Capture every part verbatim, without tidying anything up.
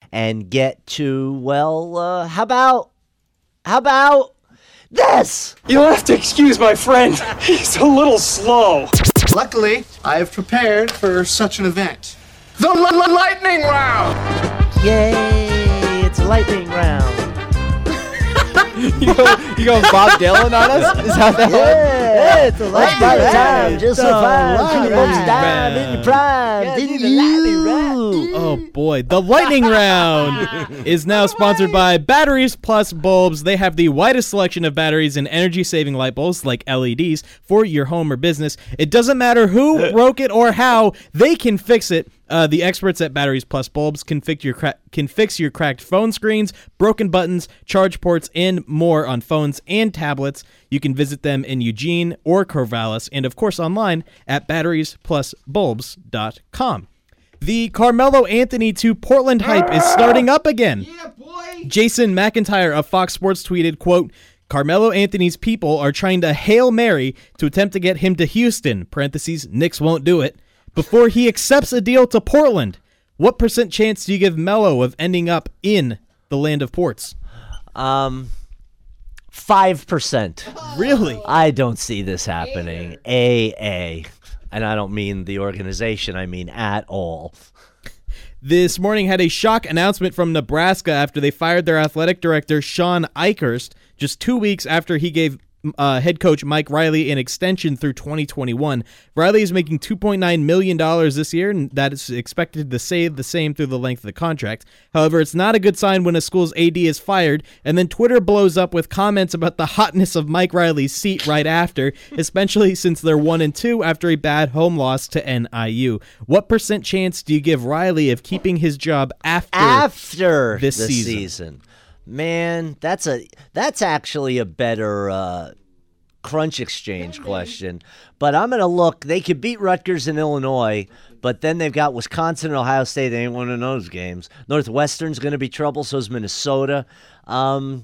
and get to, well, uh, how about, how about this? You'll have to excuse my friend. He's a little slow. Luckily, I have prepared for such an event. The l- l- lightning round! Yay, it's a lightning round. You go, you go Bob Dylan on us? Is that the Yeah, it's a lightning right. time, just so The fine. lightning People's time in your prime. Yeah, Didn't the lightning you? Oh boy, the lightning round is now sponsored by Batteries Plus Bulbs. They have the widest selection of batteries and energy-saving light bulbs like L E Ds for your home or business. It doesn't matter who broke it or how, they can fix it. Uh, the experts at Batteries Plus Bulbs can fix your cra- can fix your cracked phone screens, broken buttons, charge ports, and more on phones and tablets. You can visit them in Eugene or Corvallis, and of course online at batteries plus bulbs dot com. The Carmelo Anthony to Portland hype is starting up again. Yeah, boy. Jason McIntyre of Fox Sports tweeted, quote, Carmelo Anthony's people are trying to Hail Mary to attempt to get him to Houston, parentheses, Knicks won't do it, before he accepts a deal to Portland. What percent chance do you give Melo of ending up in the land of ports? Um, five percent. Really? I don't see this happening. A A. And I don't mean the organization, I mean at all. This morning had a shock announcement from Nebraska after they fired their athletic director, Sean Eichhorst, just two weeks after he gave uh, head coach Mike Riley an extension through twenty twenty-one. Riley is making two point nine million dollars this year, and that is expected to stay the same through the length of the contract. However, it's not a good sign when a school's A D is fired, and then Twitter blows up with comments about the hotness of Mike Riley's seat right after, especially since they're one and two after a bad home loss to N I U. What percent chance do you give Riley of keeping his job after, after this the season? season? Man, that's a that's actually a better uh, crunch exchange question. But I'm going to look. They could beat Rutgers in Illinois, but then they've got Wisconsin and Ohio State. They ain't one of those games. Northwestern's going to be trouble, so is Minnesota. Um,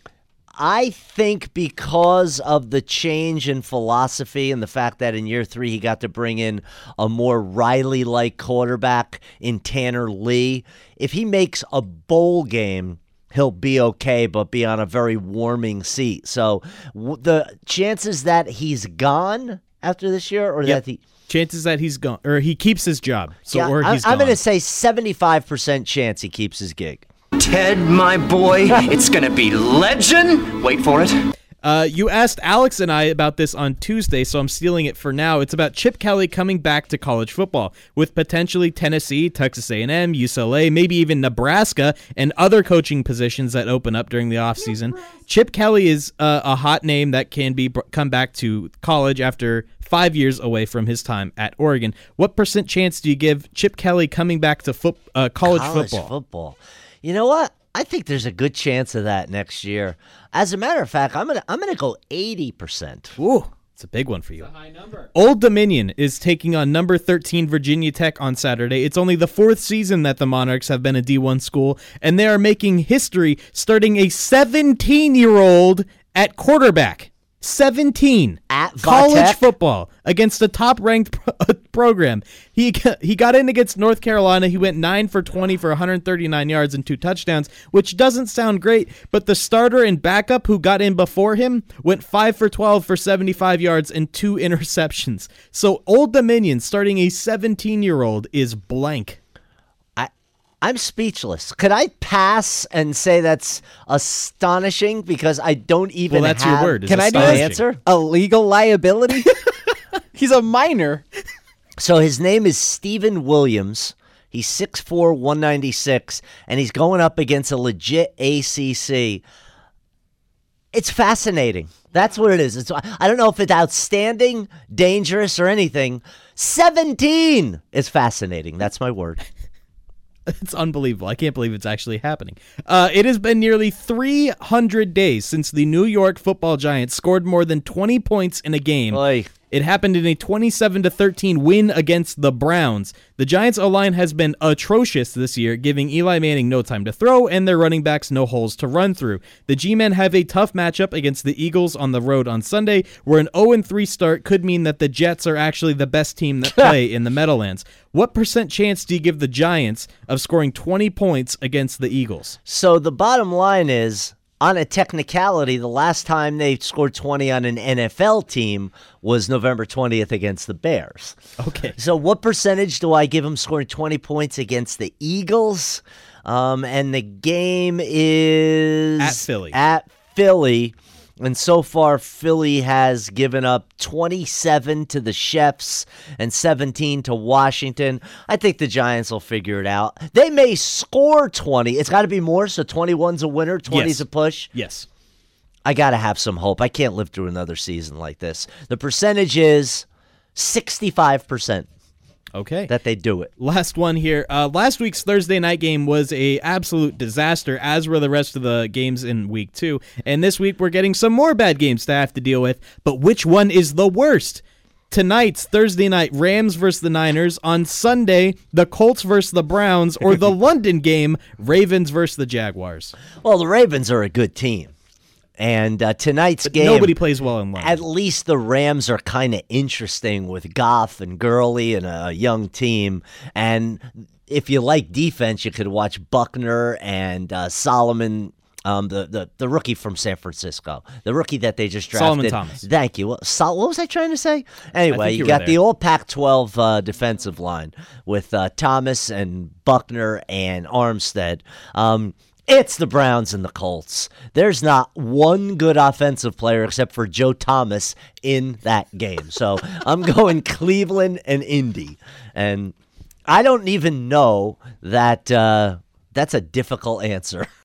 I think because of the change in philosophy and the fact that in year three he got to bring in a more Riley-like quarterback in Tanner Lee, if he makes a bowl game, he'll be okay, but be on a very warming seat. So w- the chances that he's gone after this year, or Yep. that he, Chances that he's gone, or he keeps his job. So, yeah, or I, he's I'm gone. going to say seventy-five percent chance he keeps his gig. Ted, my boy, it's gonna be legend. Wait for it. Uh, you asked Alex and I about this on Tuesday, so I'm stealing it for now. It's about Chip Kelly coming back to college football, with potentially Tennessee, Texas A and M, U C L A, maybe even Nebraska, and other coaching positions that open up during the offseason. Chip Kelly is uh, a hot name that can be br- come back to college after five years away from his time at Oregon. What percent chance do you give Chip Kelly coming back to foot, uh, college, College football? football. You know what? I think there's a good chance of that next year. As a matter of fact, I'm gonna I'm gonna go eighty percent. Ooh, it's a big one for you. High number. Old Dominion is taking on number thirteen Virginia Tech on Saturday. It's only the fourth season that the Monarchs have been a D one school, and they are making history starting a seventeen-year-old at quarterback. seventeen At college Va Tech? football against a top-ranked pro- program. He got, he got in against North Carolina. He went nine for twenty for one hundred thirty-nine yards and two touchdowns, which doesn't sound great, but the starter and backup who got in before him went five for twelve for seventy-five yards and two interceptions. So Old Dominion starting a seventeen-year-old is blank. I'm speechless. Could I pass and say that's astonishing because I don't even Well, that's have your word. is Can I do an this? astonishing. answer? A legal liability? He's a minor. So his name is Steven Williams. He's six foot four, one ninety-six, and he's going up against a legit A C C. It's fascinating. That's what it is. It's, I don't know if it's outstanding, dangerous, or anything. seventeen is fascinating. That's my word. It's unbelievable. I can't believe it's actually happening. Uh, it has been nearly three hundred days since the New York football Giants scored more than twenty points in a game Oy. It happened in a twenty-seven to thirteen win against the Browns. The Giants' O-line has been atrocious this year, giving Eli Manning no time to throw and their running backs no holes to run through. The G-Men have a tough matchup against the Eagles on the road on Sunday, where an oh and three start could mean that the Jets are actually the best team that play in the Meadowlands. What percent chance do you give the Giants of scoring twenty points against the Eagles? So the bottom line is, on a technicality, the last time they scored twenty on an N F L team was November twentieth against the Bears. Okay. So what percentage do I give them scoring twenty points against the Eagles? Um, and the game is At Philly. At Philly. And so far, Philly has given up twenty-seven to the Chefs and seventeen to Washington. I think the Giants will figure it out. They may score twenty. It's got to be more, so twenty-one's a winner, twenty's Yes. a push. Yes. I got to have some hope. I can't live through another season like this. The percentage is sixty-five percent Okay. that they do it. Last one here. Uh, last week's Thursday night game was a absolute disaster, as were the rest of the games in week two. And this week we're getting some more bad games to have to deal with. But which one is the worst? Tonight's Thursday night, Rams versus the Niners. On Sunday, the Colts versus the Browns. Or the London game, Ravens versus the Jaguars. Well, the Ravens are a good team. And uh, tonight's game, Nobody plays well in London. at least the Rams are kind of interesting with Goff and Gurley and a young team. And if you like defense, you could watch Buckner and uh, Solomon, um, the, the the rookie from San Francisco, the rookie that they just drafted. Solomon Thomas. Thank you. What, Sol- what was I trying to say? Anyway, you you were got there. the old Pac twelve uh, defensive line with uh, Thomas and Buckner and Armstead. Um, It's the Browns and the Colts. There's not one good offensive player except for Joe Thomas in that game. So I'm going Cleveland and Indy. And I don't even know that uh, that's a difficult answer.